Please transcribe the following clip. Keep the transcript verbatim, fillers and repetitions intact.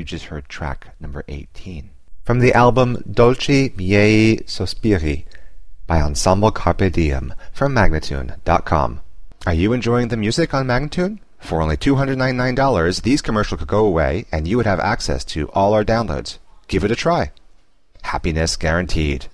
You just heard track number eighteen. From the album Dolci Miei Sospiri by Ensemble Carpe Diem from Magnatune dot com. Are you enjoying the music on Magnatune? For only two hundred ninety-nine dollars, these commercials could go away and you would have access to all our downloads. Give it a try. Happiness guaranteed.